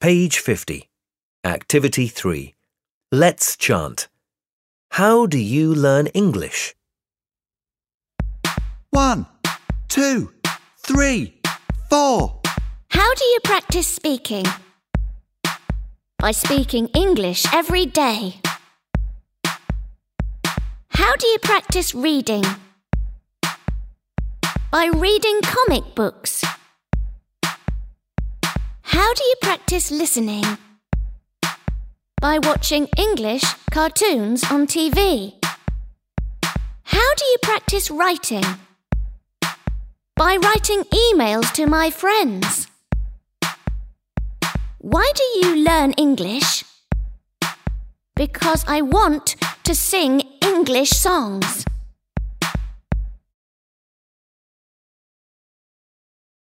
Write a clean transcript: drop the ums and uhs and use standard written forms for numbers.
Page 50. Activity 3. Let's chant. How do you learn English? 1, 2, 3, 4. How do you practice speaking? By speaking English every day. How do you practice reading? By reading comic books. How do you practice listening? By watching English cartoons on TV. How do you practice writing? By writing emails to my friends. Why do you learn English? Because I want to sing English songs.